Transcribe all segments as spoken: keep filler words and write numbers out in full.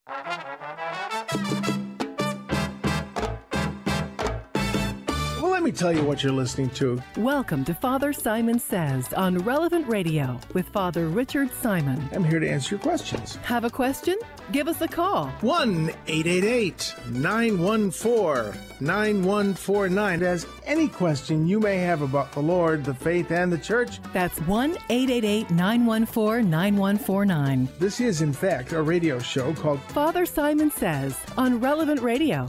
Well, let me tell you what you're listening to. Welcome to Father Simon Says on Relevant Radio with Father Richard Simon. I'm here to answer your questions. Have a question? Give us a call. one eight eight eight, nine one four, nine one four nine. As any question you may have about the Lord, the faith, and the church. That's one eight eight eight, nine one four, nine one four nine. This is, in fact, a radio show called Father Simon Says on Relevant Radio.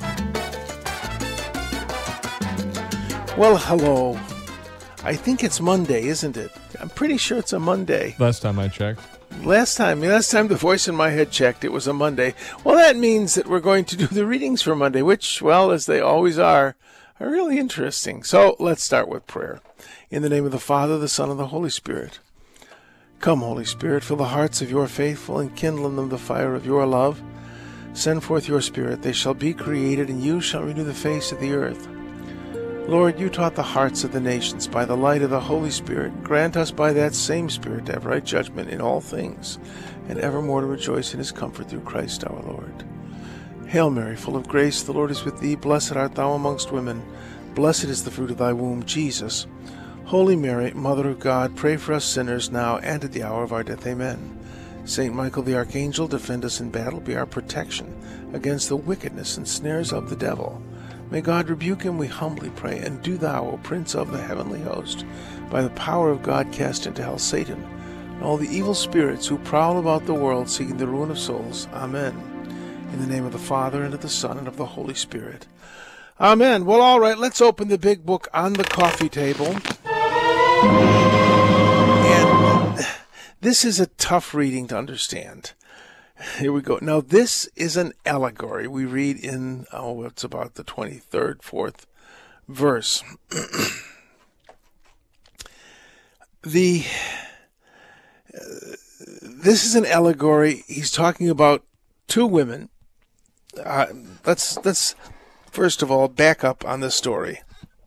Well, hello. I think it's Monday, isn't it? I'm pretty sure it's a Monday. Last time I checked. Last time, last time the voice in my head checked, it was a Monday. Well, that means that we're going to do the readings for Monday, which, well, as they always are, are really interesting. So let's start with prayer. In the name of the Father, the Son, and the Holy Spirit. Come, Holy Spirit, fill the hearts of your faithful and kindle in them the fire of your love. Send forth your Spirit, they shall be created, and you shall renew the face of the earth. Lord, you taught the hearts of the nations by the light of the Holy Spirit. Grant us by that same Spirit to have right judgment in all things, and evermore to rejoice in his comfort through Christ our Lord. Hail Mary, full of grace, the Lord is with thee. Blessed art thou amongst women. Blessed is the fruit of thy womb, Jesus. Holy Mary, Mother of God, pray for us sinners now and at the hour of our death. Amen. Saint Michael the Archangel, defend us in battle, be our protection against the wickedness and snares of the devil. May God rebuke him, we humbly pray, and do thou, O Prince of the heavenly host, by the power of God cast into hell Satan, and all the evil spirits who prowl about the world seeking the ruin of souls. Amen. In the name of the Father, and of the Son, and of the Holy Spirit. Amen. Well, all right, let's open the big book on the coffee table. And this is a tough reading to understand. Here we go. Now, this is an allegory. We read in, oh, it's about the twenty-third, fourth verse. the uh, This is an allegory. He's talking about two women. Uh, let's, let's, first of all, back up on the story.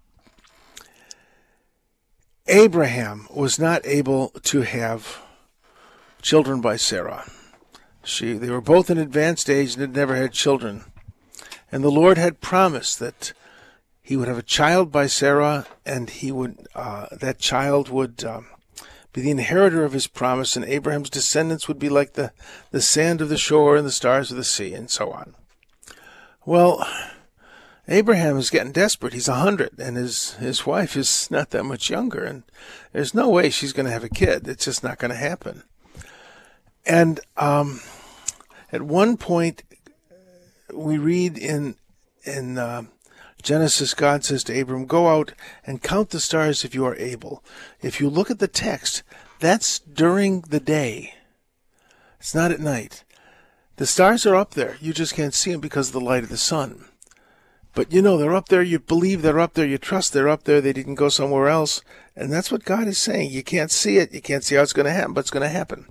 Abraham was not able to have children by Sarah. She, they were both in advanced age and had never had children. And the Lord had promised that he would have a child by Sarah, and he would uh, that child would um, be the inheritor of his promise, and Abraham's descendants would be like the, the sand of the shore and the stars of the sea, and so on. Well, Abraham is getting desperate. He's a hundred, and his, his wife is not that much younger, and there's no way she's going to have a kid. It's just not going to happen. And um, at one point, we read in in uh, Genesis, God says to Abram, "Go out and count the stars if you are able." If you look at the text, that's during the day. It's not at night. The stars are up there. You just can't see them because of the light of the sun. But you know they're up there. You believe they're up there. You trust they're up there. They didn't go somewhere else. And that's what God is saying. You can't see it. You can't see how it's going to happen, but it's going to happen.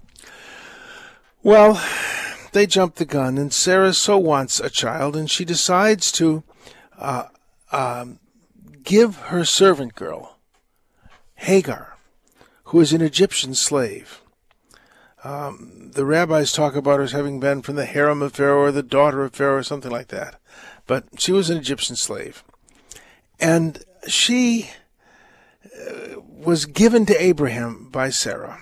Well, they jump the gun, and Sarah so wants a child, and she decides to uh, um, give her servant girl, Hagar, who is an Egyptian slave. Um, the rabbis talk about her as having been from the harem of Pharaoh or the daughter of Pharaoh or something like that. But she was an Egyptian slave. And she uh, was given to Abraham by Sarah.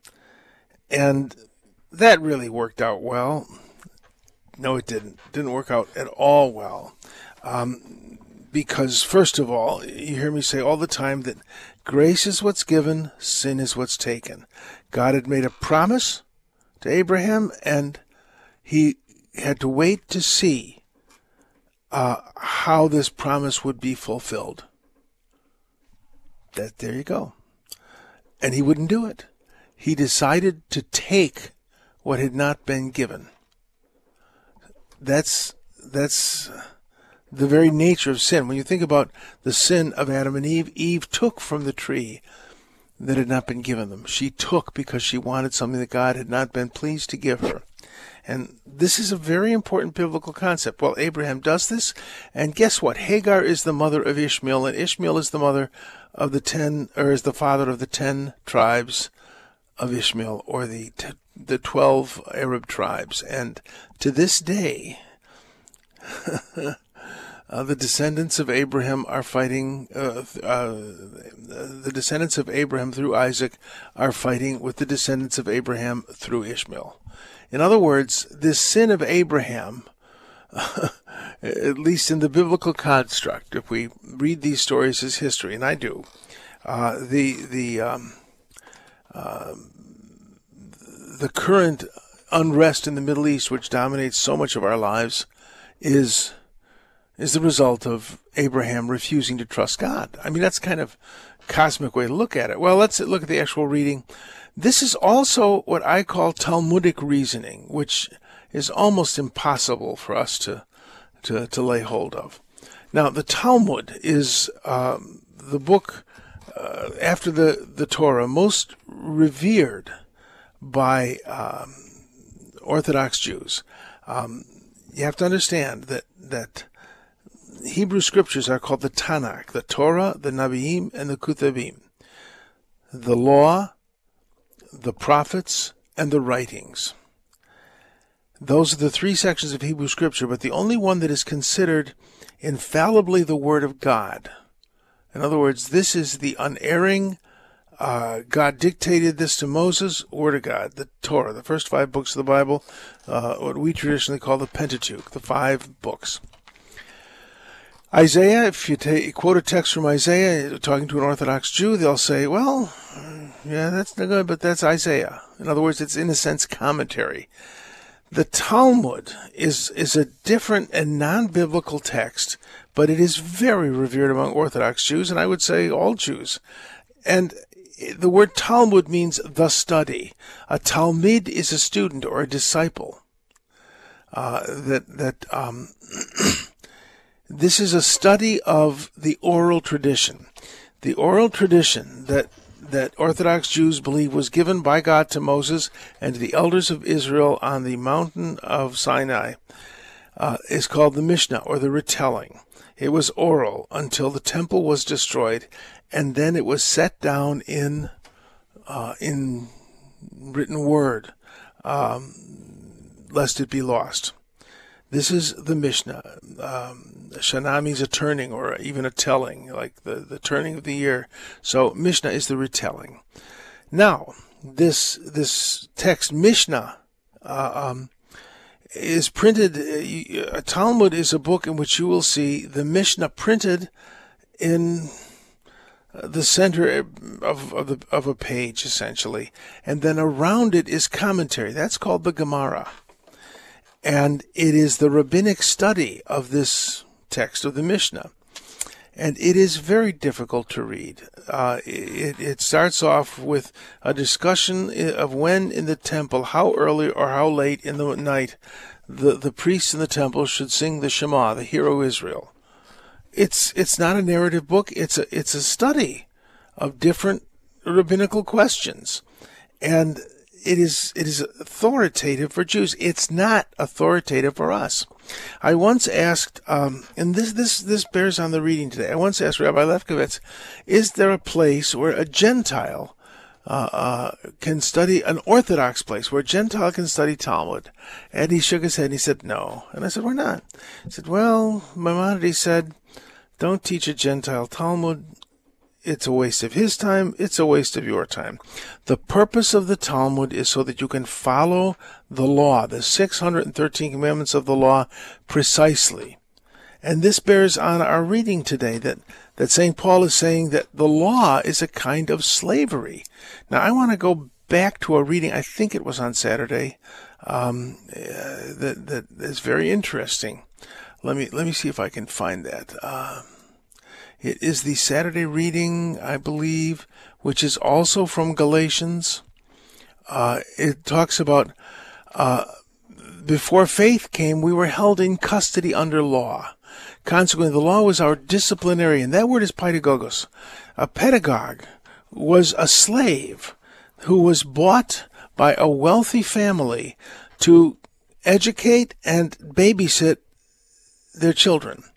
And that really worked out well. No, it didn't. It didn't work out at all well. Um, because, first of all, you hear me say all the time that grace is what's given, sin is what's taken. God had made a promise to Abraham, and he had to wait to see uh, how this promise would be fulfilled. That, there you go. And he wouldn't do it. He decided to take what had not been given. That's that's the very nature of sin. When you think about the sin of Adam and Eve, Eve took from the tree that had not been given them. She took because she wanted something that God had not been pleased to give her. And this is a very important biblical concept. Well, Abraham does this, and guess what? Hagar is the mother of Ishmael, and Ishmael is the mother of the ten, or is the father of the ten tribes of Ishmael, or the the twelve Arab tribes. And to this day, uh, the descendants of Abraham are fighting, uh, uh, the descendants of Abraham through Isaac are fighting with the descendants of Abraham through Ishmael. In other words, this sin of Abraham, at least in the biblical construct, if we read these stories as history, and I do, uh, the the um, uh, the current unrest in the Middle East, which dominates so much of our lives, is is the result of Abraham refusing to trust God. I mean, that's kind of a cosmic way to look at it. Well, let's look at the actual reading. This is also what I call Talmudic reasoning, which is almost impossible for us to to, to lay hold of. Now, the Talmud is um, the book uh, after the, the Torah most revered by um, Orthodox Jews. Um, you have to understand that that Hebrew scriptures are called the Tanakh, the Torah, the Nabiim, and the Ketuvim. The law, the prophets, and the writings. Those are the three sections of Hebrew scripture, but the only one that is considered infallibly the Word of God. In other words, this is the unerring, uh, God dictated this to Moses, Word of God, the Torah, the first five books of the Bible, uh, what we traditionally call the Pentateuch, the five books. Isaiah, if you take, quote a text from Isaiah, talking to an Orthodox Jew, they'll say, well, yeah, that's not good, but that's Isaiah. In other words, it's in a sense commentary. The Talmud is is a different and non-biblical text, but it is very revered among Orthodox Jews, and I would say all Jews. And the word Talmud means the study. A Talmid is a student or a disciple. Uh, that that um, this is a study of the oral tradition, the oral tradition that. that Orthodox Jews believe was given by God to Moses and to the elders of Israel on the mountain of Sinai, uh, is called the Mishnah, or the retelling. It was oral until the temple was destroyed, and then it was set down in uh, in written word, um, lest it be lost. This is the Mishnah. Um, Shana means a turning or even a telling, like the, the turning of the year. So Mishnah is the retelling. Now, this this text, Mishnah, uh, um, is printed. Uh, a Talmud is a book in which you will see the Mishnah printed in the center of of, the, of a page, essentially. And then around it is commentary. That's called the Gemara. And it is the rabbinic study of this text of the Mishnah. And it is very difficult to read. Uh, it, it starts off with a discussion of when in the temple, how early or how late in the night, the, the priests in the temple should sing the Shema, the Hear, O Israel. It's it's not a narrative book. It's a it's a study of different rabbinical questions. And It is it is authoritative for Jews. It's not authoritative for us. I once asked, um, and this this this bears on the reading today. I once asked Rabbi Lefkowitz, is there a place where a Gentile uh, uh, can study, an Orthodox place where a Gentile can study Talmud? And he shook his head and he said no. And I said, why not? He said, well, Maimonides said, don't teach a Gentile Talmud. It's a waste of his time. It's a waste of your time. The purpose of the Talmud is so that you can follow the law, the six hundred thirteen commandments of the law, precisely. And this bears on our reading today, that, that Saint Paul is saying that the law is a kind of slavery. Now, I want to go back to a reading, I think it was on Saturday, um, uh, that, that is very interesting. Let me, let me see if I can find that. Uh, It is the Saturday reading, I believe, which is also from Galatians. Uh, it talks about, uh, before faith came, we were held in custody under law. Consequently, the law was our disciplinarian. That word is pedagogos. A pedagogue was a slave who was bought by a wealthy family to educate and babysit their children.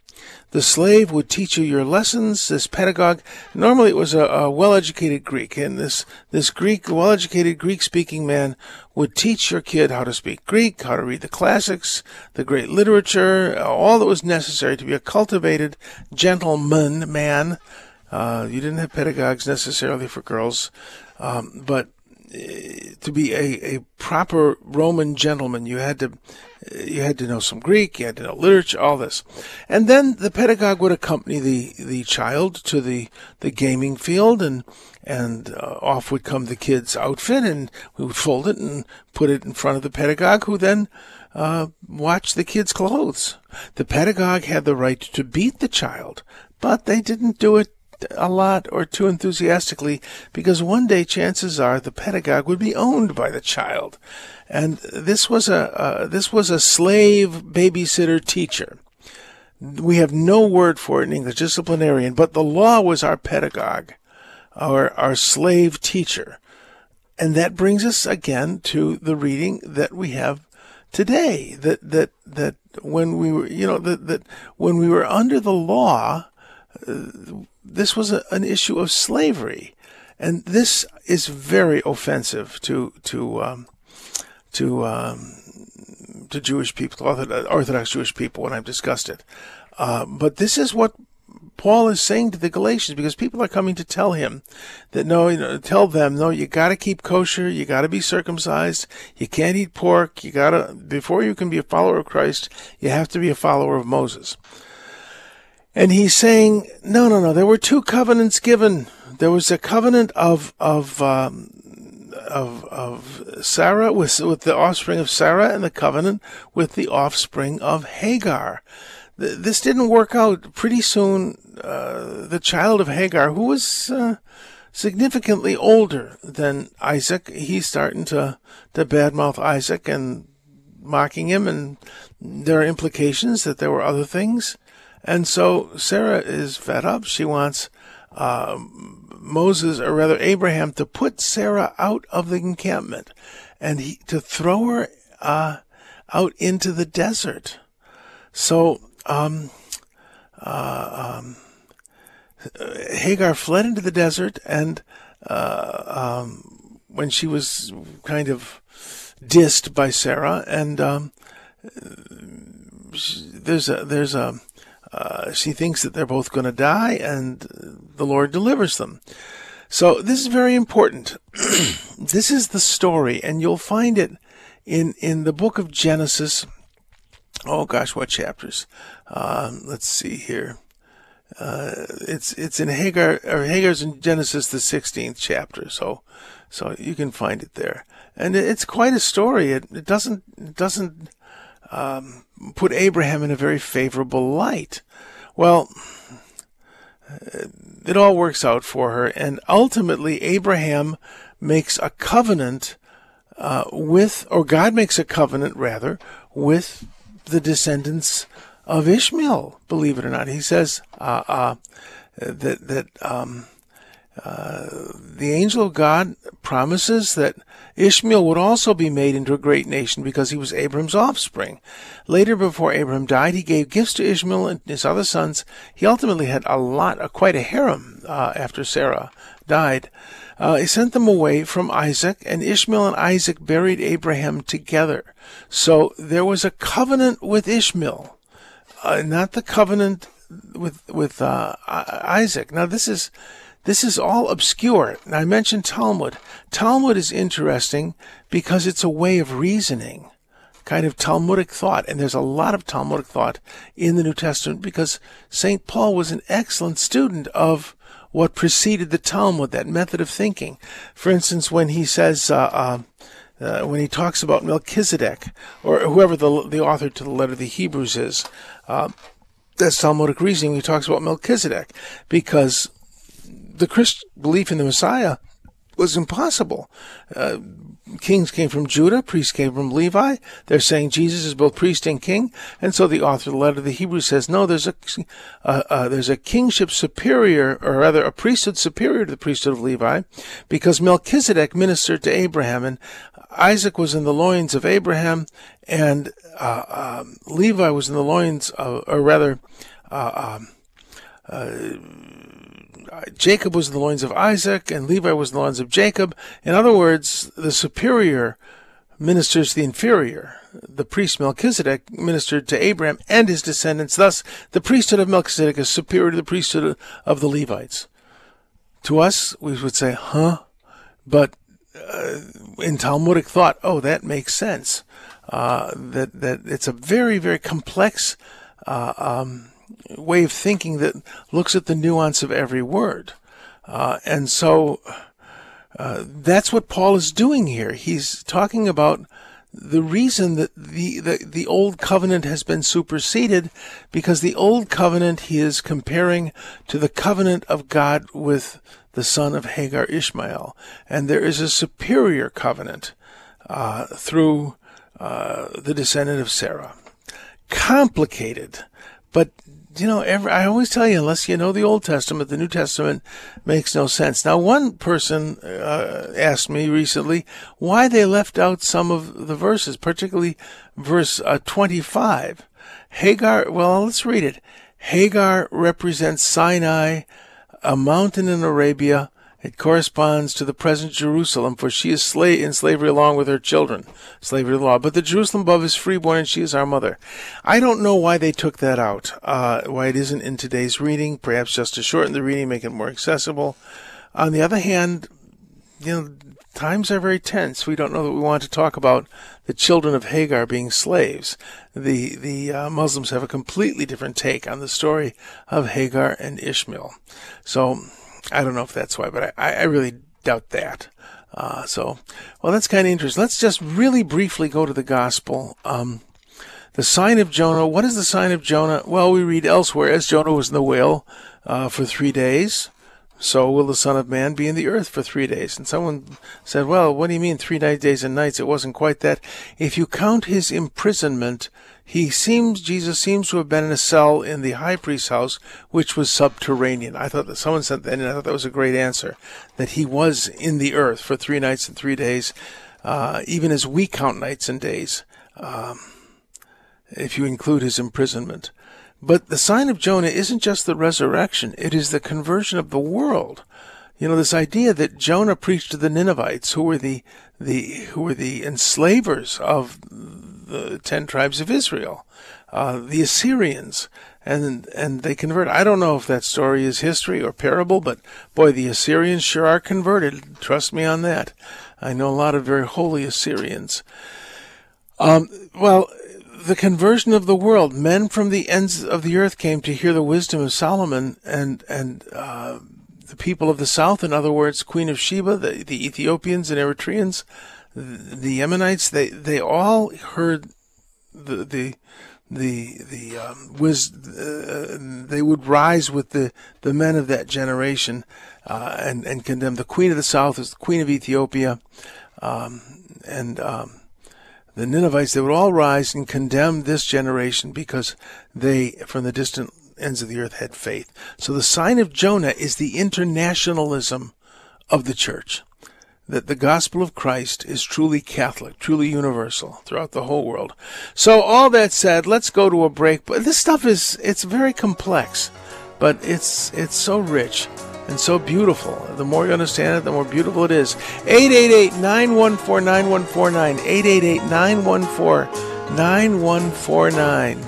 the slave would teach you your lessons. This pedagogue, normally it was a, a well-educated Greek, and this, this Greek, well-educated Greek-speaking man would teach your kid how to speak Greek, how to read the classics, the great literature, all that was necessary to be a cultivated gentleman man. Uh, you didn't have pedagogues necessarily for girls, um, but to be a, a proper Roman gentleman, you had to you had to know some Greek, you had to know literature, all this. And then the pedagogue would accompany the, the child to the, the gaming field, and and uh, off would come the kid's outfit, and we would fold it and put it in front of the pedagogue, who then uh, watched the kid's clothes. The pedagogue had the right to beat the child, but they didn't do it a lot or too enthusiastically, because one day chances are the pedagogue would be owned by the child. And this was a uh, this was a slave babysitter teacher. We have no word for it in English, disciplinarian, but the law was our pedagogue, our our slave teacher. And that brings us again to the reading that we have today, that that that when we were, you know, that that when we were under the law, uh, this was a, an issue of slavery, and this is very offensive to to um, to um, to Jewish people, Orthodox Jewish people, when I've discussed it. Uh, but this is what Paul is saying to the Galatians, because people are coming to tell him that no, you know, tell them no, you got to keep kosher, you got to be circumcised, you can't eat pork, you got to, before you can be a follower of Christ, you have to be a follower of Moses. And he's saying, no, no, no. There were two covenants given. There was a covenant of of um, of of Sarah with with the offspring of Sarah, and the covenant with the offspring of Hagar. This didn't work out. Pretty soon, uh, the child of Hagar, who was uh, significantly older than Isaac, he's starting to to badmouth Isaac and mocking him, and there are implications that there were other things. And so Sarah is fed up. She wants uh, Moses, or rather Abraham, to put Sarah out of the encampment and he, to throw her uh, out into the desert. So um, uh, um, Hagar fled into the desert, and uh, um, when she was kind of dissed by Sarah, and um, there's a there's a Uh, she thinks that they're both going to die, and the Lord delivers them. So this is very important. This is the story, and you'll find it in, in the book of Genesis. Oh gosh, what chapters? Uh, let's see here. Uh, it's it's in Hagar, or Hagar's in Genesis, the sixteenth chapter. So so you can find it there, and it's quite a story. It, it doesn't it doesn't. Um, put Abraham in a very favorable light. Well, it all works out for her, and ultimately Abraham makes a covenant uh, with, or God makes a covenant, rather, with the descendants of Ishmael, believe it or not. He says uh, uh, that, that um, uh, the angel of God promises that Ishmael would also be made into a great nation because he was Abraham's offspring. Later, before Abraham died, he gave gifts to Ishmael and his other sons. He ultimately had a lot, uh, quite a harem uh, after Sarah died. Uh, he sent them away from Isaac, and Ishmael and Isaac buried Abraham together. So there was a covenant with Ishmael, uh, not the covenant with with uh, Isaac. Now this is. This is all obscure. I mentioned Talmud. Talmud is interesting because it's a way of reasoning, kind of Talmudic thought. And there's a lot of Talmudic thought in the New Testament because Saint Paul was an excellent student of what preceded the Talmud, that method of thinking. For instance, when he says, uh, uh, uh, when he talks about Melchizedek, or whoever the, the author to the letter of the Hebrews is, uh, that's Talmudic reasoning. He talks about Melchizedek because the Christian belief in the Messiah was impossible. Uh, kings came from Judah, priests came from Levi. They're saying Jesus is both priest and king, and so the author of the letter to the Hebrews says, no, there's a uh, uh, there's a kingship superior, or rather a priesthood superior to the priesthood of Levi, because Melchizedek ministered to Abraham, and Isaac was in the loins of Abraham, and uh, um, Levi was in the loins of, or rather, uh, um, uh, Jacob was in the loins of Isaac, and Levi was in the loins of Jacob. In other words, the superior ministers the inferior. The priest Melchizedek ministered to Abraham and his descendants. Thus, the priesthood of Melchizedek is superior to the priesthood of the Levites. To us, we would say, huh? But uh, in Talmudic thought, oh, that makes sense. Uh, that that it's a very, very complex uh, um, way of thinking that looks at the nuance of every word. Uh, and so uh, that's what Paul is doing here. He's talking about the reason that the, the, the old covenant has been superseded, because the old covenant he is comparing to the covenant of God with the son of Hagar, Ishmael. And there is a superior covenant uh, through uh, the descendant of Sarah. Complicated, but you know, every, I always tell you, unless you know the Old Testament, the New Testament makes no sense. Now, one person uh, asked me recently why they left out some of the verses, particularly verse uh, twenty-five. Hagar, well, let's read it. Hagar represents Sinai, a mountain in Arabia. It corresponds to the present Jerusalem, for she is slave in slavery along with her children, slavery to the law. But the Jerusalem above is freeborn, and she is our mother. I don't know why they took that out, uh, why it isn't in today's reading, perhaps just to shorten the reading, make it more accessible. On the other hand, you know, times are very tense. We don't know that we want to talk about the children of Hagar being slaves. The, the uh, Muslims have a completely different take on the story of Hagar and Ishmael. So I don't know if that's why, but I, I really doubt that. Uh, so, well, that's kind of interesting. Let's just really briefly go to the gospel. Um, the sign of Jonah. What is the sign of Jonah? Well, we read elsewhere, as Jonah was in the whale uh, for three days, so will the Son of Man be in the earth for three days. And someone said, well, what do you mean three days and nights? It wasn't quite that. If you count his imprisonment, he seems, Jesus seems to have been in a cell in the high priest's house, which was subterranean. I thought that someone said that, and I thought that was a great answer, that he was in the earth for three nights and three days, uh, even as we count nights and days, um, if you include his imprisonment. But the sign of Jonah isn't just the resurrection, it is the conversion of the world. You know, this idea that Jonah preached to the Ninevites, who were the, the, who were the enslavers of the ten tribes of Israel, uh, the Assyrians, and, and they converted. I don't know if that story is history or parable, but boy, the Assyrians sure are converted. Trust me on that. I know a lot of very holy Assyrians. Um, well, the conversion of the world. Men from the ends of the earth came to hear the wisdom of Solomon, and and uh, the people of the south, in other words, Queen of Sheba, the, the Ethiopians and Eritreans, the, the Yemenites, they they all heard the the the the um, was uh, they would rise with the the men of that generation uh, and and condemn. The Queen of the south is the Queen of Ethiopia, um, and um, the Ninevites, they would all rise and condemn this generation because they, from the distant ends of the earth, had faith. So the sign of Jonah is the internationalism of the church, that the gospel of Christ is truly Catholic, truly universal throughout the whole world. So all that said, let's go to a break. But this stuff is, it's very complex, but it's it's so rich and so beautiful. The more you understand it, the more beautiful it is. eight eight eight, nine one four, nine one four nine. eight eight eight, nine one four, nine one four nine.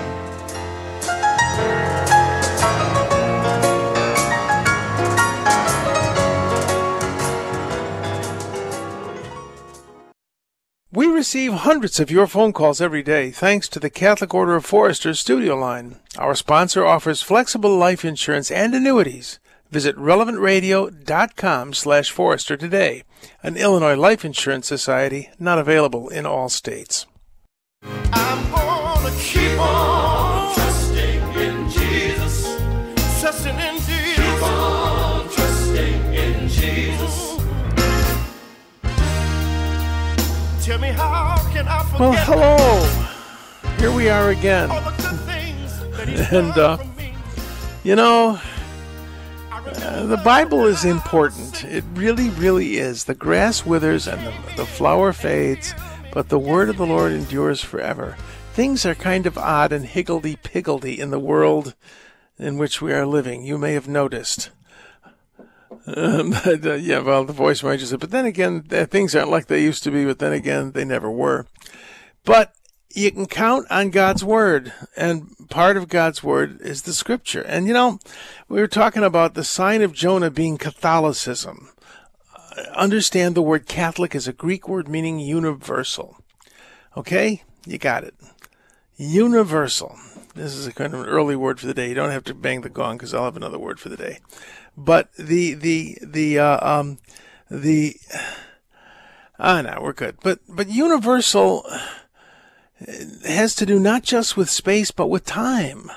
We receive hundreds of your phone calls every day thanks to the Catholic Order of Foresters studio line. Our sponsor offers flexible life insurance and annuities. Visit relevant radio dot com slash Forester today. An Illinois Life Insurance Society, not available in all states. I'm gonna keep on trusting in Jesus, trusting in Jesus, keep on trusting in Jesus. Tell me how can I forget? Well, hello. Here we are again. All the good things that he's And, done uh, for me. You know, Uh, the Bible is important. It really, really is. The grass withers and the, the flower fades, but the word of the Lord endures forever. Things are kind of odd and higgledy-piggledy in the world in which we are living. You may have noticed. Um, but, uh, yeah, well, the voice might just say, but then again, uh, things aren't like they used to be, but then again, they never were. But you can count on God's word, and part of God's word is the scripture. And, you know, we were talking about the sign of Jonah being Catholicism. Uh, understand the word Catholic is a Greek word meaning universal. Okay? You got it. Universal. This is a kind of an early word for the day. You don't have to bang the gong because I'll have another word for the day. But the, the, the, uh, um, the, ah, no, we're good. But, but universal has to do not just with space, but with time.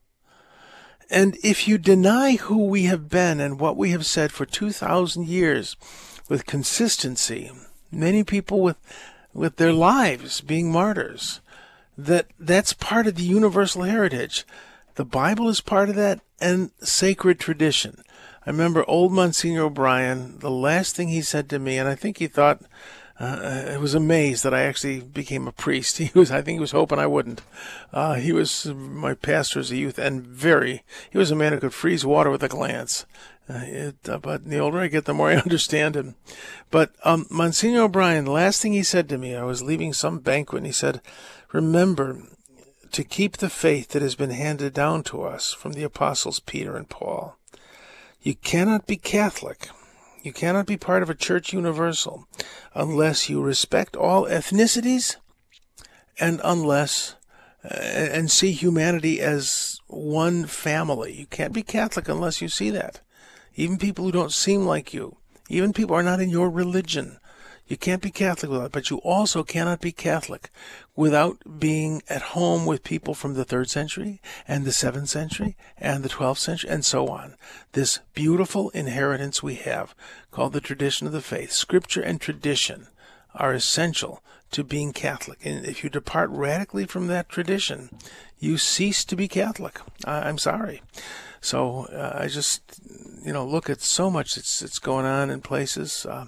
And if you deny who we have been and what we have said for two thousand years with consistency, many people with, with their lives being martyrs, that that's part of the universal heritage. The Bible is part of that, and sacred tradition. I remember old Monsignor O'Brien, the last thing he said to me, and I think he thought, uh, I was amazed that I actually became a priest. He was, I think he was hoping I wouldn't. Uh, he was my pastor as a youth, and very, he was a man who could freeze water with a glance. Uh, it, uh, but the older I get, the more I understand him. But um, Monsignor O'Brien, the last thing he said to me, I was leaving some banquet, and he said, remember to keep the faith that has been handed down to us from the apostles Peter and Paul. You cannot be Catholic. You cannot be part of a church universal unless you respect all ethnicities and unless uh, and see humanity as one family. You can't be Catholic unless you see that. Even people who don't seem like you, even people who are not in your religion, you can't be Catholic without it. But you also cannot be Catholic without being at home with people from the third century and the seventh century and the twelfth century and so on. This beautiful inheritance we have called the tradition of the faith. Scripture and tradition are essential to being Catholic. And if you depart radically from that tradition, you cease to be Catholic. I, I'm sorry. So uh, I just, you know, look at so much that's, that's going on in places. Um,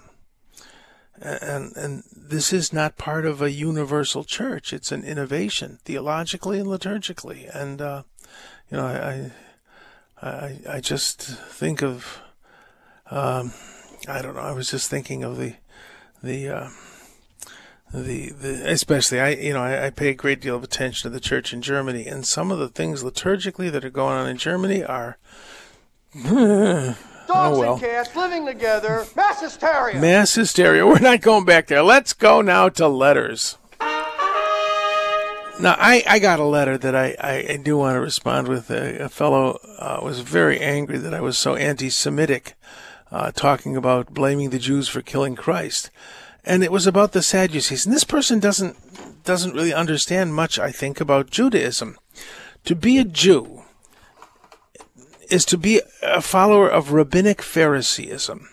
And, and this is not part of a universal church. It's an innovation, theologically and liturgically. And, uh, you know, I, I, I just think of, um, I don't know, I was just thinking of the, the, uh, the, the, especially, I, you know, I, I pay a great deal of attention to the church in Germany. And some of the things liturgically that are going on in Germany are, Dogs oh, well. and cats living together. Mass hysteria. Mass hysteria. We're not going back there. Let's go now to letters. Now, I, I got a letter that I, I, I do want to respond with. A, a fellow uh, was very angry that I was so anti-Semitic, uh, talking about blaming the Jews for killing Christ. And it was about the Sadducees. And this person doesn't doesn't really understand much, I think, about Judaism. To be a Jew is to be a follower of rabbinic Phariseeism.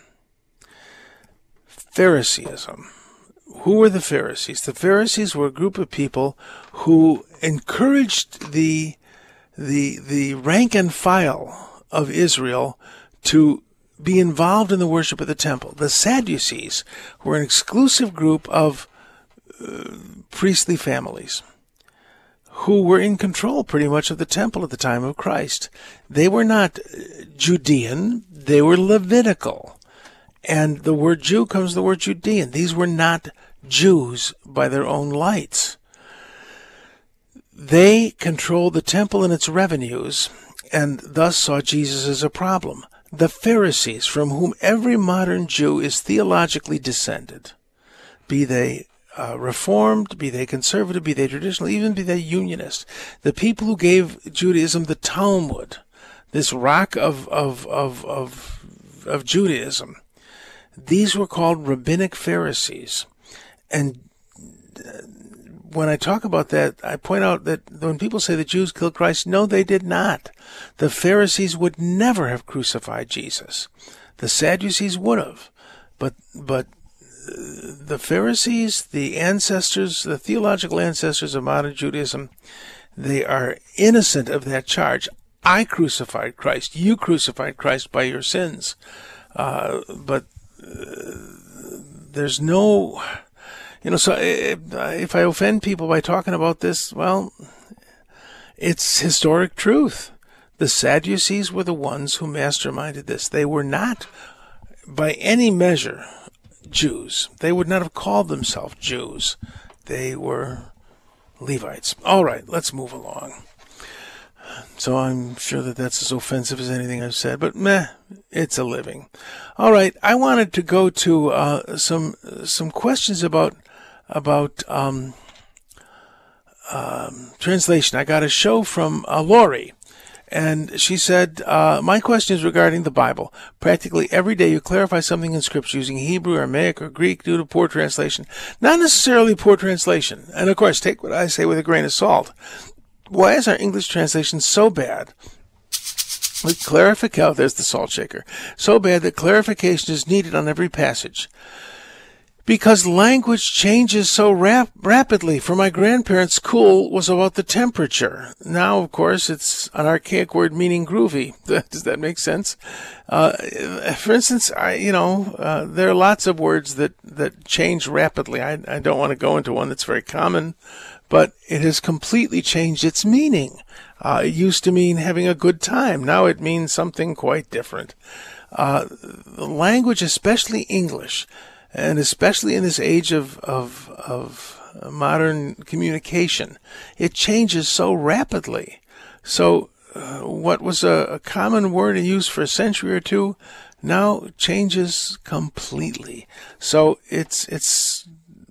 Phariseeism. Who were the Pharisees? The Pharisees were a group of people who encouraged the the the rank and file of Israel to be involved in the worship of the temple. The Sadducees were an exclusive group of uh, priestly families who were in control pretty much of the temple at the time of Christ. They were not Judean, they were Levitical. And the word Jew comes from the word Judean. These were not Jews by their own lights. They controlled the temple and its revenues, and thus saw Jesus as a problem. The Pharisees, from whom every modern Jew is theologically descended, be they uh, Reformed, be they conservative, be they traditional, even be they Unionist, the people who gave Judaism the Talmud, this rock of of of of, of Judaism, these were called rabbinic Pharisees. And when I talk about that, I point out that when people say the Jews killed Christ, no, they did not. The Pharisees would never have crucified Jesus. The Sadducees would have. But but the Pharisees, the ancestors, the theological ancestors of modern Judaism, they are innocent of that charge. I crucified Christ. You crucified Christ by your sins. Uh, but uh, there's no, you know, so if, if I offend people by talking about this, well, it's historic truth. The Sadducees were the ones who masterminded this. They were not, by any measure, Jews. They would not have called themselves Jews. They were Levites. All right, let's move along. So I'm sure that that's as offensive as anything I've said, but meh, it's a living. All right, I wanted to go to uh, some some questions about about um, um, translation. I got a show from uh, Lori, and she said, uh, my question is regarding the Bible. Practically every day you clarify something in Scripture using Hebrew, Aramaic, or Greek due to poor translation. Not necessarily poor translation. And of course, take what I say with a grain of salt. Why is our English translation so bad? With clarification, oh, there's the salt shaker. So bad that clarification is needed on every passage. Because language changes so rap- rapidly. For my grandparents, cool was about the temperature. Now, of course, it's an archaic word meaning groovy. Does that make sense? Uh, for instance, I, you know, uh, there are lots of words that, that change rapidly. I, I don't want to go into one that's very common, but it has completely changed its meaning. Uh, it used to mean having a good time. Now it means something quite different. Uh, language, especially English, and especially in this age of, of, of modern communication, it changes so rapidly. So uh, what was a, a common word in use for a century or two now changes completely. So it's it's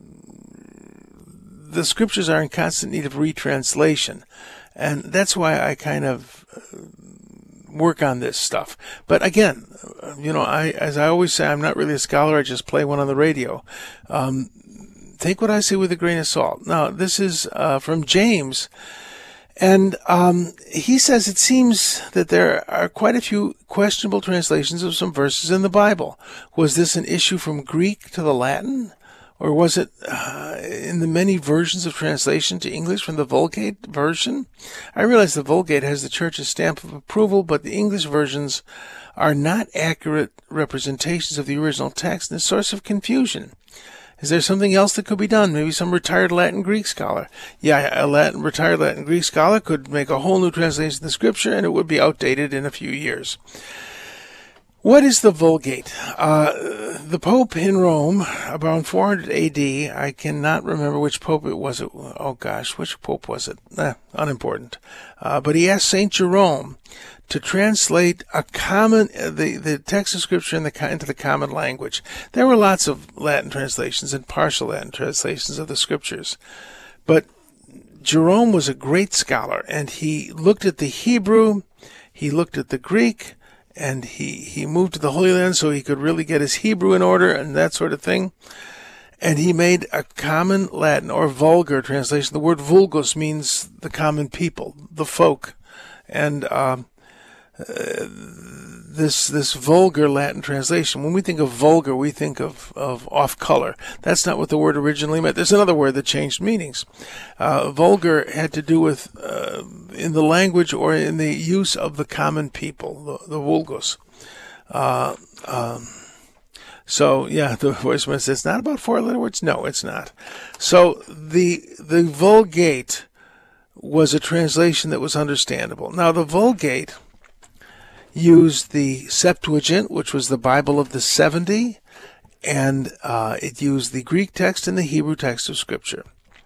the Scriptures are in constant need of retranslation, and that's why I kind of work on this stuff. But again, you know, I as I always say, I'm not really a scholar. I just play one on the radio. Um, take what I say with a grain of salt. Now, this is uh, from James, and um, he says it seems that there are quite a few questionable translations of some verses in the Bible. Was this an issue from Greek to the Latin? Or was it uh, in the many versions of translation to English from the Vulgate version? I realize the Vulgate has the Church's stamp of approval, but the English versions are not accurate representations of the original text and a source of confusion. Is there something else that could be done? Maybe some retired Latin Greek scholar. Yeah, a Latin, retired Latin Greek scholar could make a whole new translation of the Scripture, and it would be outdated in a few years. What is the Vulgate? Uh, the Pope in Rome, around four hundred A D, I cannot remember which Pope it was. Oh gosh, which Pope was it? Eh, unimportant. Uh, but he asked Saint Jerome to translate a common, the, the text of Scripture in the, into the common language. There were lots of Latin translations and partial Latin translations of the Scriptures. But Jerome was a great scholar, and he looked at the Hebrew, he looked at the Greek, and he, he moved to the Holy Land so he could really get his Hebrew in order and that sort of thing. And he made a common Latin or vulgar translation. The word vulgus means the common people, the folk. And uh, uh, this this vulgar Latin translation, when we think of vulgar, we think of, of off color. That's not what the word originally meant. There's another word that changed meanings. Uh, vulgar had to do with uh, in the language or in the use of the common people, the, the vulgus. Uh, um, so, yeah, the voiceman says, it's not about four-letter words. No, it's not. So the the Vulgate was a translation that was understandable. Now, the Vulgate used the Septuagint, which was the Bible of the seventy, and uh, it used the Greek text and the Hebrew text of Scripture.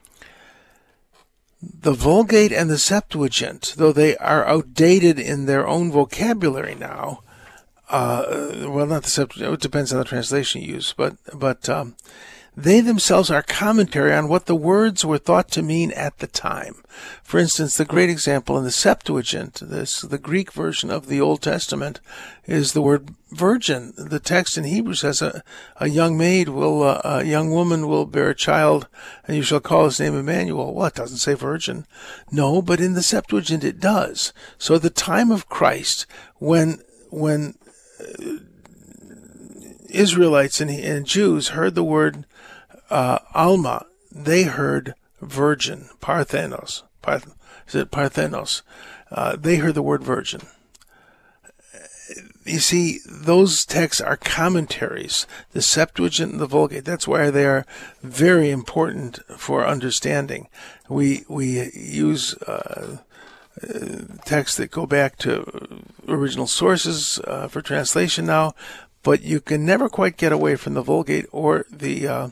The Vulgate and the Septuagint, though they are outdated in their own vocabulary now, uh, well, not the Septuagint, it depends on the translation you use, but, but um, they themselves are commentary on what the words were thought to mean at the time. For instance, the great example in the Septuagint, this the Greek version of the Old Testament, is the word virgin. The text in Hebrew says a, a young maid will, uh, a young woman will bear a child, and you shall call his name Emmanuel. Well, it doesn't say virgin. No, but in the Septuagint it does. So at the time of Christ, when when uh, Israelites and, and Jews heard the word uh, Alma, they heard virgin, Parthenos. Parth- is it Parthenos? Uh, they heard the word virgin. You see, those texts are commentaries. The Septuagint and the Vulgate, that's why they are very important for understanding. We we use uh, texts that go back to original sources uh, for translation now, but you can never quite get away from the Vulgate or the uh,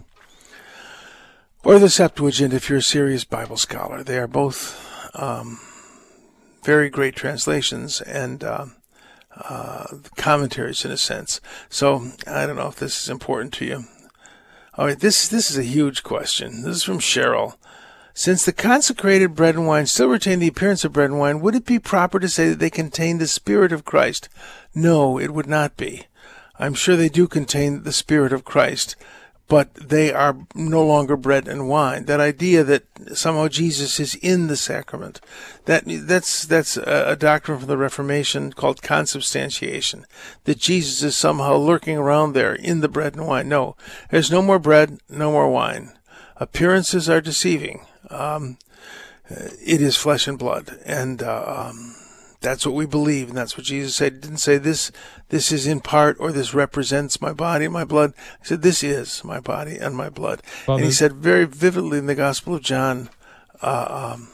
or the Septuagint if you're a serious Bible scholar. They are both um, very great translations and uh, uh, commentaries in a sense. So I don't know if this is important to you. All right, this this is a huge question. This is from Cheryl. Since the consecrated bread and wine still retain the appearance of bread and wine, would it be proper to say that they contain the Spirit of Christ? No, it would not be. I'm sure they do contain the Spirit of Christ, but they are no longer bread and wine. That idea that somehow Jesus is in the sacrament, that that's that's a doctrine from the Reformation called consubstantiation, that Jesus is somehow lurking around there in the bread and wine. No, there's no more bread, no more wine. Appearances are deceiving. Um, it is flesh and blood, and uh, um, that's what we believe, and that's what Jesus said. He didn't say this this is in part, or this represents my body and my blood. He said this is my body and my blood. Father. And he said very vividly in the Gospel of John, uh, um,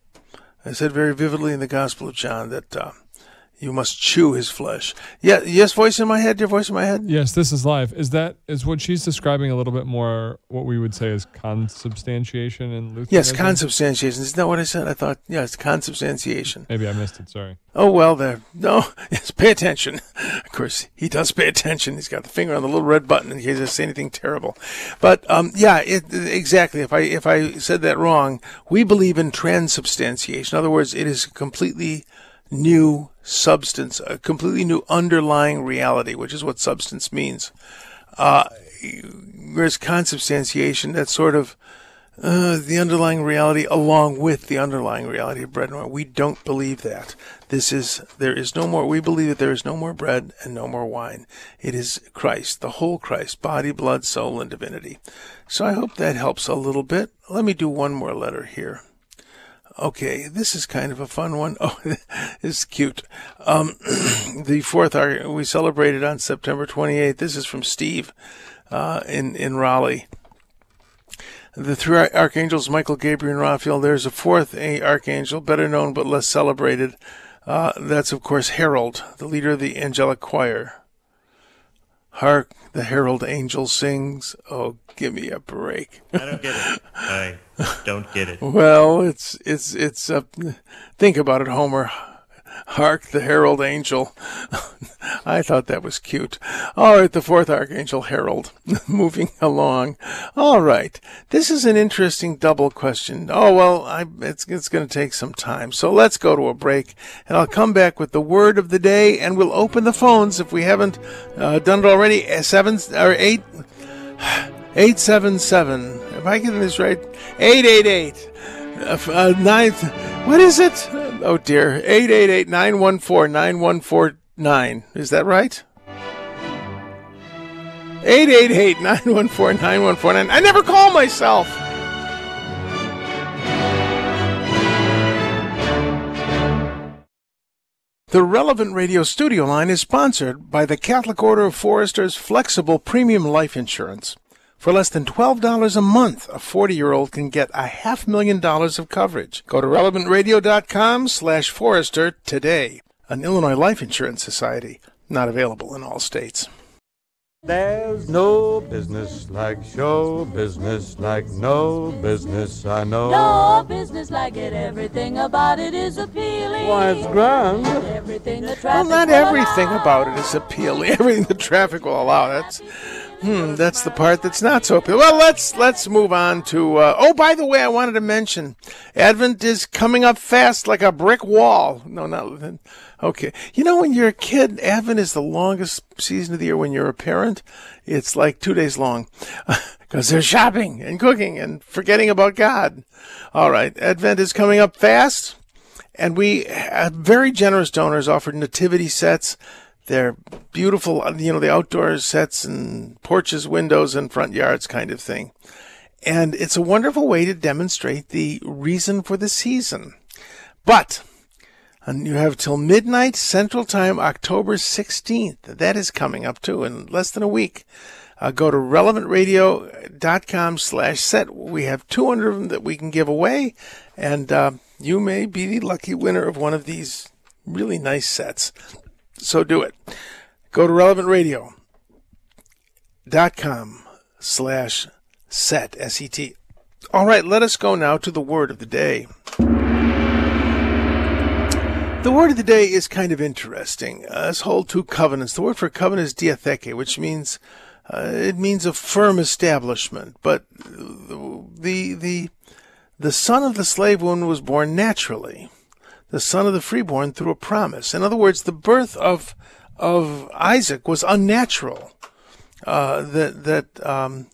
I said very vividly in the Gospel of John that uh, you must chew his flesh. Yeah, yes, voice in my head, your voice in my head? Yes, this is live. Is that, is what she's describing a little bit more what we would say is consubstantiation in Lutheranism? Yes, consubstantiation. Isn't that what I said? I thought, yeah, it's consubstantiation. Maybe I missed it, sorry. Oh, well, there. No, yes, pay attention. Of course, he does pay attention. He's got the finger on the little red button in case I say anything terrible. But, um, yeah, it, exactly. If I, if I said that wrong, we believe in transubstantiation. In other words, it is completely new substance, a completely new underlying reality, which is what substance means. Uh, whereas consubstantiation, that's sort of uh, the underlying reality along with the underlying reality of bread and wine. We don't believe that. This is, there is no more, we believe that there is no more bread and no more wine. It is Christ, the whole Christ, body, blood, soul, and divinity. So I hope that helps a little bit. Let me do one more letter here. Okay, this is kind of a fun one. Oh, this is cute. Um, the fourth arc we celebrated on September twenty-eighth. This is from Steve uh, in, in Raleigh. The three archangels, Michael, Gabriel, and Raphael. There's a fourth archangel, better known but less celebrated. Uh, that's, of course, Herald, the leader of the angelic choir. Hark, the herald angel sings. Oh, give me a break. I don't get it. I don't get it. Well, it's, it's, it's, uh, think about it, Homer. Hark, the herald angel. I thought that was cute. All right, the fourth archangel, Herald, moving along. All right, this is an interesting double question. Oh, well, I, it's, it's going to take some time. So let's go to a break, and I'll come back with the word of the day, and we'll open the phones if we haven't uh, done it already. Seven or eight, eight seven seven. Am I getting this right? Eight eight eight. Uh, ninth. What is it? Oh dear. Eight eight eight nine one four nine one four nine. Is that right? Eight eight eight nine one four nine one four nine. I never call myself. The Relevant Radio studio line is sponsored by the Catholic Order of Foresters Flexible Premium Life Insurance. For less than twelve dollars a month, a forty-year-old can get a half million dollars of coverage. Go to relevant radio dot com slash Forester today. An Illinois Life Insurance Society, not available in all states. There's no business like show business, like no business I know. No business like it, everything about it is appealing. Why, it's grand. Everything the Well, traffic not will everything allow. about it is appealing. Everything the traffic will allow. That's hmm. That's the part that's not so appealing. Well, let's let's move on to. Uh, oh, by the way, I wanted to mention, Advent is coming up fast like a brick wall. No, not. Okay. You know, when you're a kid, Advent is the longest season of the year. When you're a parent, it's like two days long because they're shopping and cooking and forgetting about God. All right. Advent is coming up fast, and we have very generous donors offered nativity sets. They're beautiful, you know, the outdoor sets and porches, windows, and front yards kind of thing. And it's a wonderful way to demonstrate the reason for the season. But and you have till midnight Central Time, October sixteenth. That is coming up, too, in less than a week. Uh, go to relevant radio dot com slash set. We have two hundred of them that we can give away, and uh, you may be the lucky winner of one of these really nice sets. So do it. Go to relevant radio dot com slash set, S E T. All right, let us go now to the word of the day. The word of the day is kind of interesting. Uh, this whole two covenants. The word for covenant is diatheke, which means uh, it means a firm establishment. But the the the son of the slave woman was born naturally. The son of the freeborn through a promise. In other words, the birth of of Isaac was unnatural. Uh, that that um,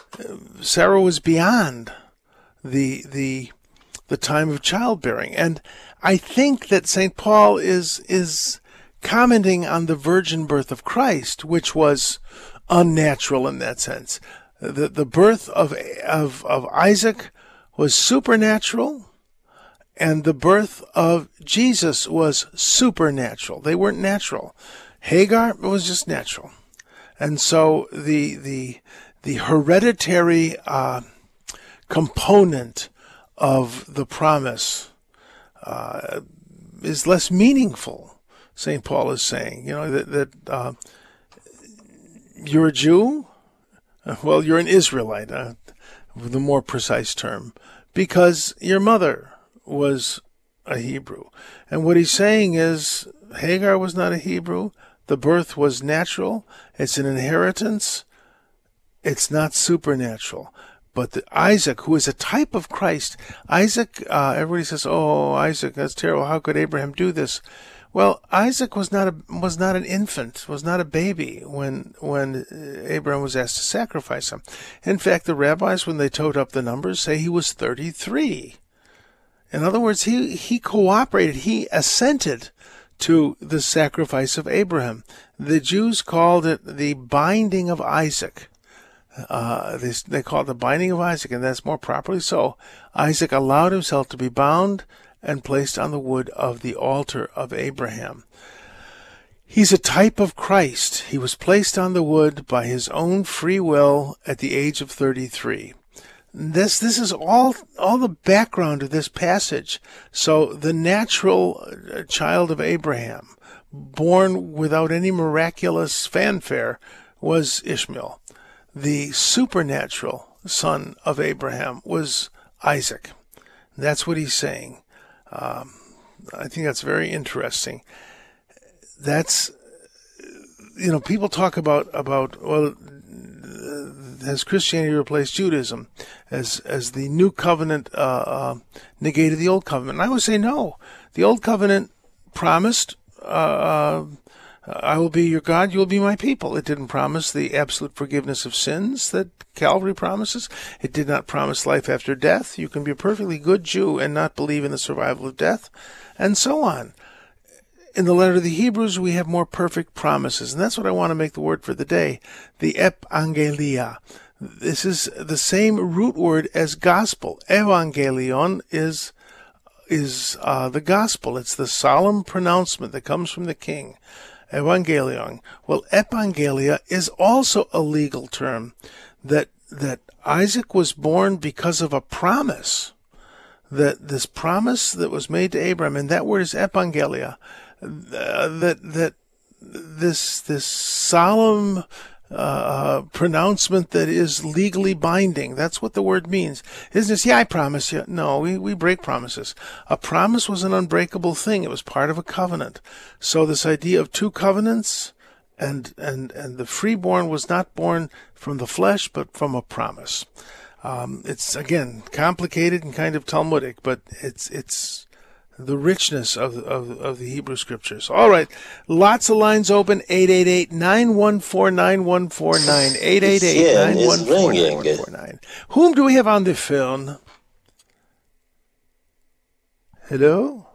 Sarah was beyond the the the time of childbearing, and I think that Saint Paul is is commenting on the virgin birth of Christ, which was unnatural in that sense. The the birth of of of Isaac was supernatural, and the birth of Jesus was supernatural. They weren't natural. Hagar was just natural, and so the the the hereditary uh, component of the promise uh, is less meaningful. Saint Paul is saying, you know, that, that uh, you're a Jew, well, you're an Israelite, uh, the more precise term, because your mother was a Hebrew. And what he's saying is Hagar was not a Hebrew. The birth was natural. It's an inheritance. It's not supernatural. But the Isaac, who is a type of Christ, Isaac, uh, everybody says, "Oh, Isaac, that's terrible. How could Abraham do this?" Well, Isaac was not a was not an infant, was not a baby when when Abraham was asked to sacrifice him. In fact, the rabbis, when they totaled up the numbers, say he was thirty-three. In other words, he he cooperated, he assented to the sacrifice of Abraham. The Jews called it the binding of Isaac. Uh, they, they call it the binding of Isaac, and that's more properly so. Isaac allowed himself to be bound and placed on the wood of the altar of Abraham. He's a type of Christ. He was placed on the wood by his own free will at the age of thirty-three. This this is all all the background of this passage. So the natural child of Abraham, born without any miraculous fanfare, was Ishmael. The supernatural son of Abraham was Isaac. That's what he's saying. Um, I think that's very interesting. That's, you know, people talk about, about well, has Christianity replaced Judaism? As as the new covenant uh, uh, negated the old covenant? And I would say no. The old covenant promised, uh, I will be your God, you will be my people. It didn't promise the absolute forgiveness of sins that Calvary promises. It did not promise life after death. You can be a perfectly good Jew and not believe in the survival of death, and so on. In the letter to the Hebrews, we have more perfect promises, and that's what I want to make the word for the day, the epangelia. This is the same root word as gospel. Evangelion is is uh, the gospel. It's the solemn pronouncement that comes from the king. Evangelion. Well, epangelia is also a legal term that that Isaac was born because of a promise. That this promise that was made to Abraham, and that word is epangelia. Uh, that that this this solemn uh, pronouncement that is legally binding. That's what the word means. Isn't this? Yeah, I promise you. No, we, we break promises. A promise was an unbreakable thing. It was part of a covenant. So this idea of two covenants, and and and the freeborn was not born from the flesh, but from a promise. Um, it's again complicated and kind of Talmudic, but it's it's. the richness of, of of the Hebrew Scriptures. All right. Lots of lines open. eight eight eight, nine one four, nine one four nine. eight eight eight, nine one four, nine one four nine. Whom do we have on the phone? Hello?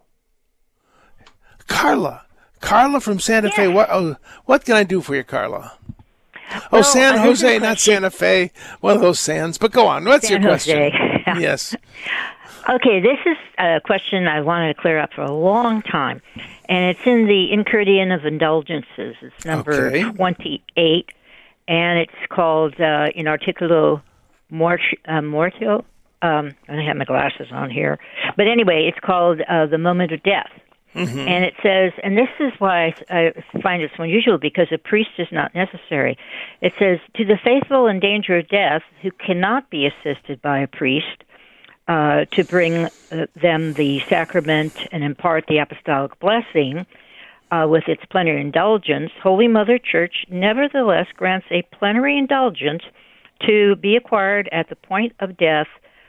Carla. Carla from Santa yeah. Fe. What, oh, what can I do for you, Carla? Oh, well, San Jose, not Santa Fe. One of those Sands. But go on. What's San your question? Jose. Yes. Okay, this is a question I wanted to clear up for a long time, and it's in the Enchiridion of Indulgences. It's number Okay. twenty-eight, and it's called uh, In Articulo Mort- uh, Mortio. Um, I don't have my glasses on here. But anyway, it's called uh, The Moment of Death. Mm-hmm. And it says, and this is why I, I find it so unusual, because a priest is not necessary. It says, to the faithful in danger of death who cannot be assisted by a priest, Uh, to bring uh, them the sacrament and impart the apostolic blessing uh, with its plenary indulgence, Holy Mother Church nevertheless grants a plenary indulgence to be acquired at the point of death,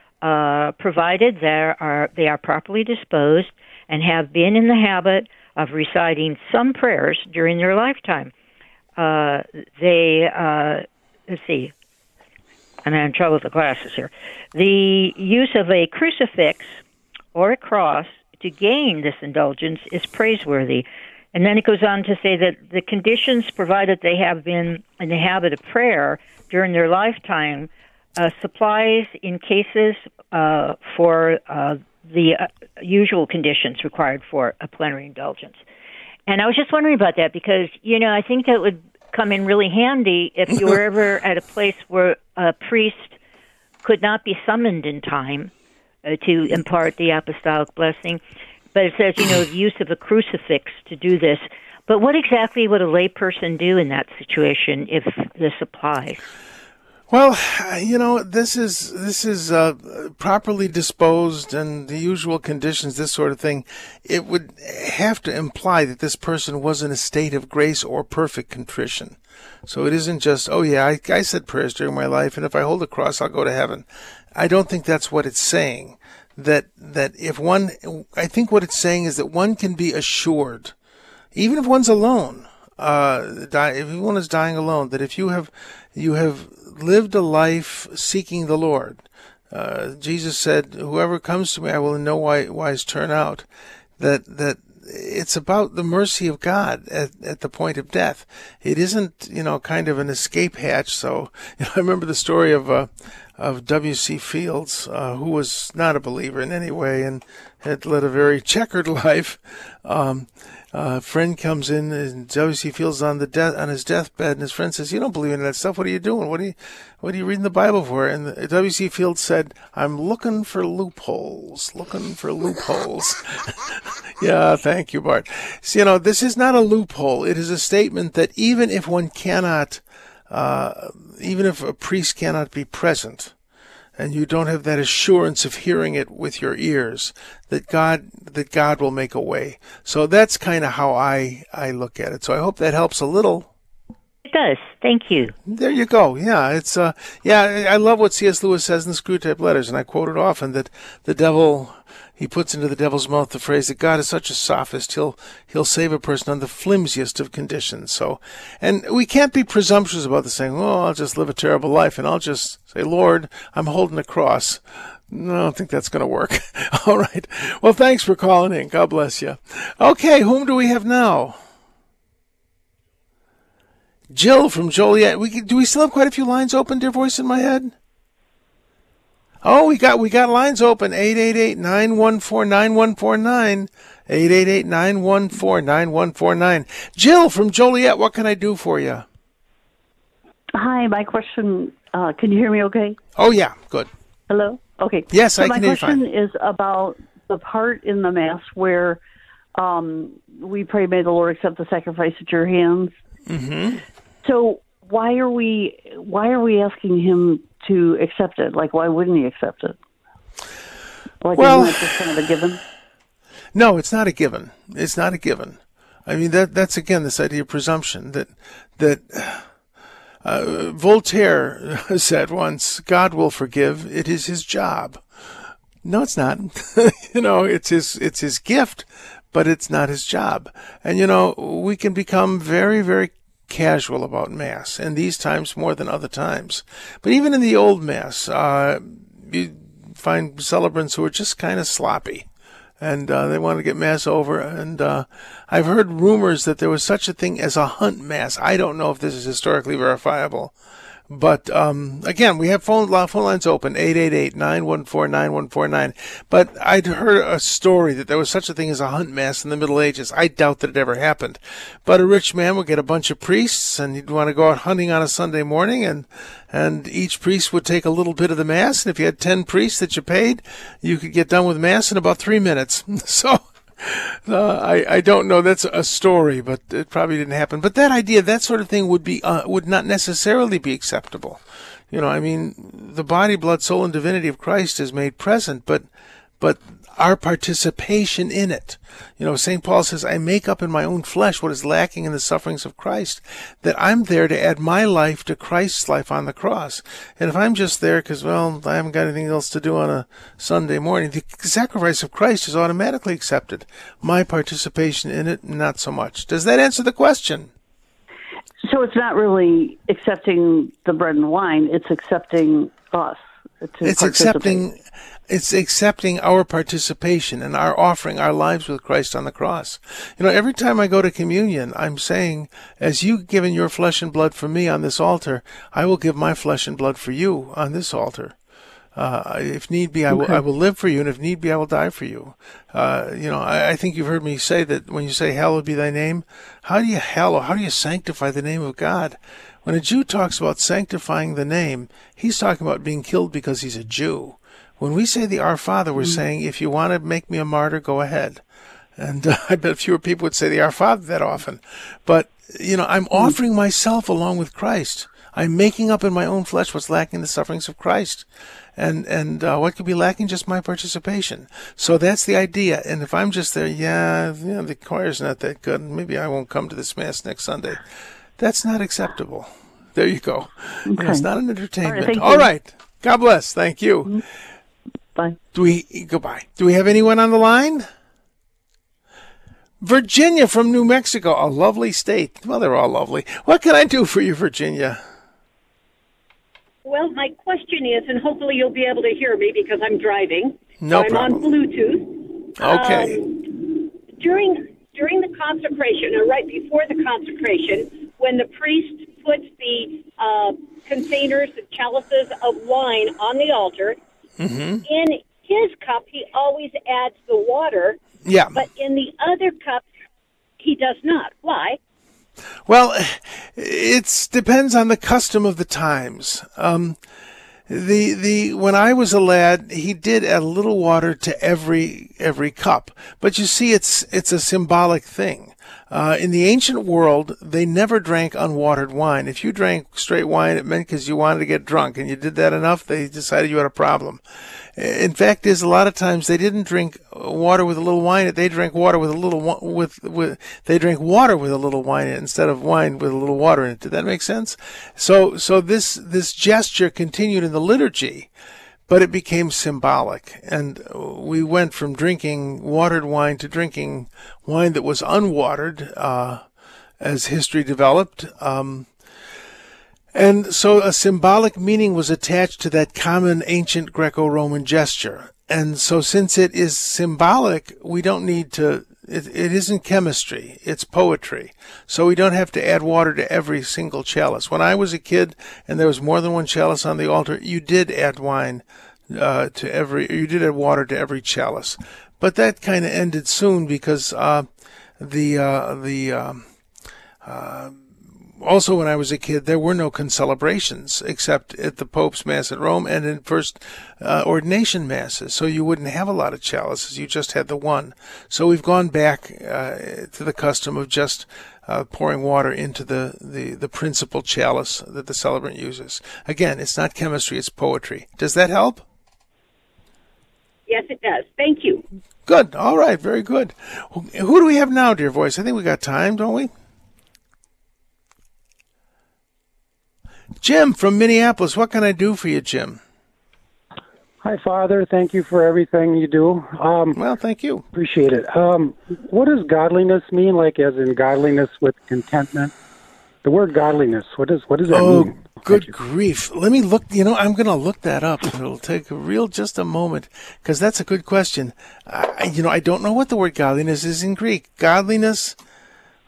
uh, provided there are they are properly disposed and have been in the habit of reciting some prayers during their lifetime. Uh, they, uh, let's see, I'm having trouble with the glasses here. The use of a crucifix or a cross to gain this indulgence is praiseworthy. And then it goes on to say that the conditions, provided they have been in the habit of prayer during their lifetime, uh, supplies in cases uh, for uh, the uh, usual conditions required for a plenary indulgence. And I was just wondering about that because, you know, I think that would come in really handy if you were ever at a place where a priest could not be summoned in time uh, to impart the apostolic blessing. But it says, you know, the use of a crucifix to do this. But what exactly would a layperson do in that situation if this applies? Well, you know, this is this is uh, properly disposed and the usual conditions, this sort of thing. It would have to imply that this person was in a state of grace or perfect contrition. So it isn't just, oh yeah, I, I said prayers during my life, and if I hold a cross, I'll go to heaven. I don't think that's what it's saying. That that if one, I think what it's saying is that one can be assured, even if one's alone, uh, die, if one is dying alone, that if you have you have lived a life seeking the Lord. Uh, Jesus said, whoever comes to me, I will in no wise turn out. That that it's about the mercy of God at, at the point of death. It isn't, you know, kind of an escape hatch. So, you know, I remember the story of uh, of W C Fields, uh, who was not a believer in any way and had led a very checkered life. Um, Uh, a friend comes in, and W C Fields on the death on his deathbed, and his friend says, "You don't believe in that stuff. What are you doing? What are you, what are you reading the Bible for?" And the, W C Fields said, "I'm looking for loopholes, looking for loopholes." Yeah, thank you, Bart. So, you know, this is not a loophole. It is a statement that even if one cannot, uh, even if a priest cannot be present, and you don't have that assurance of hearing it with your ears, that God that God will make a way. So that's kind of how I, I look at it. So I hope that helps a little. It does. Thank you. There you go. Yeah, it's uh, yeah. I love what C S Lewis says in the Screwtape Letters, and I quote it often, that the devil, he puts into the devil's mouth the phrase that God is such a sophist, he'll he'll save a person on the flimsiest of conditions. So, and we can't be presumptuous about this, saying, "Oh, I'll just live a terrible life, and I'll just say, Lord, I'm holding a cross." No, I don't think that's going to work. All right. Well, thanks for calling in. God bless you. Okay, whom do we have now? Jill from Joliet. We do we still have quite a few lines open, dear voice in my head? Oh, we got we got lines open. eight eight eight, nine one four, nine one four nine. eight eight eight, nine one four, nine one four nine. Jill from Joliet, what can I do for you? Hi, my question, uh, can you hear me okay? Oh, yeah, good. Hello? Okay. Yes, so I can hear you fine. my question is about the part in the Mass where um, we pray, may the Lord accept the sacrifice at your hands. Mm-hmm. So why are we why are we asking him to accept it? Like, why wouldn't he accept it? Like, well, isn't that just kind of a given? No, it's not a given. It's not a given. I mean, that that's, again, this idea of presumption that that uh, Voltaire said once, God will forgive. It is his job. No, it's not. you know, it's his it's his gift, but it's not his job. And, you know, we can become very, very casual about Mass, and these times more than other times. But even in the old Mass, uh, you find celebrants who are just kind of sloppy, and uh, they want to get Mass over. And uh, I've heard rumors that there was such a thing as a hunt Mass. I don't know if this is historically verifiable, But um, again, we have phone phone lines open, eight eight eight, nine one four, nine one four nine. But I'd heard a story that there was such a thing as a hunt mass in the Middle Ages. I doubt that it ever happened. But a rich man would get a bunch of priests, and he'd want to go out hunting on a Sunday morning, and and each priest would take a little bit of the mass. And if you had ten priests that you paid, you could get done with mass in about three minutes. So Uh, I, I don't know. That's a story, but it probably didn't happen. But that idea, that sort of thing would be uh, would not necessarily be acceptable. You know, I mean, the body, blood, soul, and divinity of Christ is made present, but but our participation in it. You know, Saint Paul says, I make up in my own flesh what is lacking in the sufferings of Christ, that I'm there to add my life to Christ's life on the cross. And if I'm just there because, well, I haven't got anything else to do on a Sunday morning, the sacrifice of Christ is automatically accepted. My participation in it, not so much. Does that answer the question? So it's not really accepting the bread and wine, it's accepting us. It's accepting, it's accepting our participation and our offering our lives with Christ on the cross. You know, every time I go to communion, I'm saying, as you've given your flesh and blood for me on this altar, I will give my flesh and blood for you on this altar. Uh, if need be, I will, Okay. I will live for you, and if need be, I will die for you. Uh, you know, I, I think you've heard me say that when you say, hallowed be thy name, how do you hallow, how do you sanctify the name of God? When a Jew talks about sanctifying the name, he's talking about being killed because he's a Jew. When we say the Our Father, we're mm-hmm. saying, if you want to make me a martyr, go ahead. And uh, I bet fewer people would say the Our Father that often. But, you know, I'm mm-hmm. offering myself along with Christ. I'm making up in my own flesh what's lacking in the sufferings of Christ. And and uh, what could be lacking? Just my participation. So that's the idea. And if I'm just there, yeah, you know, the choir's not that good, maybe I won't come to this Mass next Sunday. That's not acceptable. There you go. Okay. You know, it's not an entertainment. All right, All right. God bless. Thank you. Mm-hmm. Bye. Do we goodbye? Do we have anyone on the line? Virginia from New Mexico, a lovely state. Well, they're all lovely. What can I do for you, Virginia? Well, my question is, and hopefully you'll be able to hear me because I'm driving. No I'm problem. on Bluetooth. Okay. Um, during during the consecration, or right before the consecration, when the priest puts the uh, containers, the chalices of wine on the altar, mm-hmm. in his cup he always adds the water. Yeah. But in the other cup, he does not. Why? Well, it depends on the custom of the times. Um, the the when I was a lad, he did add a little water to every every cup. But you see, it's it's a symbolic thing. Uh, in the ancient world, they never drank unwatered wine. If you drank straight wine, it meant because you wanted to get drunk, and you did that enough, they decided you had a problem. In fact, is a lot of times they didn't drink water with a little wine in it. They drank water with a little with with. They drank water with a little wine in it instead of wine with a little water in it. Did that make sense? So so this this gesture continued in the liturgy, but it became symbolic, and we went from drinking watered wine to drinking wine that was unwatered uh, as history developed. Um, And so a symbolic meaning was attached to that common ancient Greco-Roman gesture. And so since it is symbolic, we don't need to, it, it isn't chemistry, it's poetry. So we don't have to add water to every single chalice. When I was a kid and there was more than one chalice on the altar, you did add wine uh, to every, you did add water to every chalice. But that kind of ended soon because uh, the, uh, the, um, uh, Also, when I was a kid, there were no concelebrations except at the Pope's Mass at Rome and in first uh, ordination masses. So you wouldn't have a lot of chalices. You just had the one. So we've gone back uh, to the custom of just uh, pouring water into the, the, the principal chalice that the celebrant uses. Again, it's not chemistry, it's poetry. Does that help? Yes, it does. Thank you. Good. All right. Very good. Who do we have now, dear voice? I think we got time, don't we? Jim from Minneapolis. What can I do for you, Jim? Hi, Father. Thank you for everything you do. Um, well, thank you. Appreciate it. Um, what does godliness mean, like as in godliness with contentment? The word godliness, what does what does that oh, mean? Good grief. Let me look. You know, I'm going to look that up. It'll take a real just a moment because that's a good question. I, you know, I don't know what the word godliness is in Greek. Godliness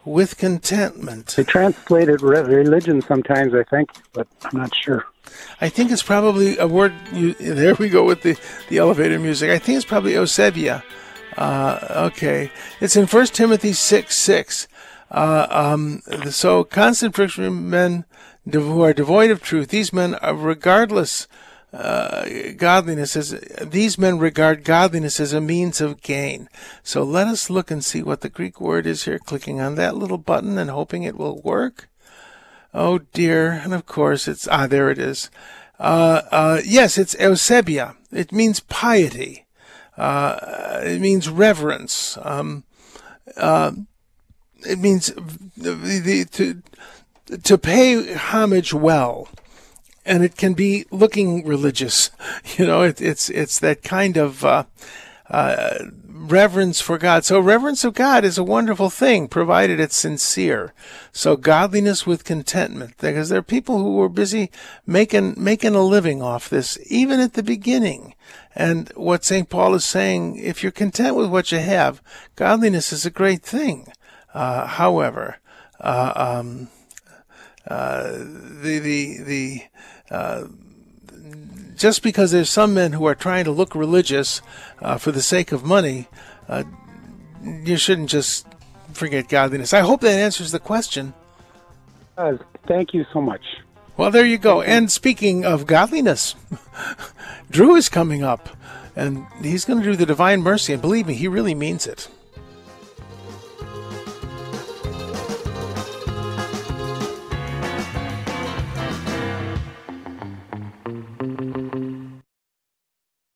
with contentment. They translate it re- religion sometimes, I think, but I'm not sure. I think it's probably a word. You, there we go with the, the elevator music. I think it's probably Eusebia. Uh, okay. It's in First Timothy six six. Uh, um, so constant friction with men who are devoid of truth. These men are regardless uh, godliness as these men regard godliness as a means of gain. So let us look and see what the Greek word is here. Clicking on that little button and hoping it will work. Oh dear! And of course it's ah there it is. Uh, uh, yes, it's Eusebia. It means piety. Uh, it means reverence. Um, uh, it means the, the, to to pay homage well, and it can be looking religious. You know, it, it's it's that kind of uh, uh, reverence for God. So reverence of God is a wonderful thing, provided it's sincere. So godliness with contentment, because there are people who were busy making making a living off this, even at the beginning. And what Saint Paul is saying, if you're content with what you have, godliness is a great thing. Uh, however, uh, um, uh, the the the uh, just because there's some men who are trying to look religious uh, for the sake of money, uh, you shouldn't just forget godliness. I hope that answers the question. Uh, thank you so much. Well, there you go. And speaking of godliness, Drew is coming up, and he's going to do the Divine Mercy, and believe me, he really means it.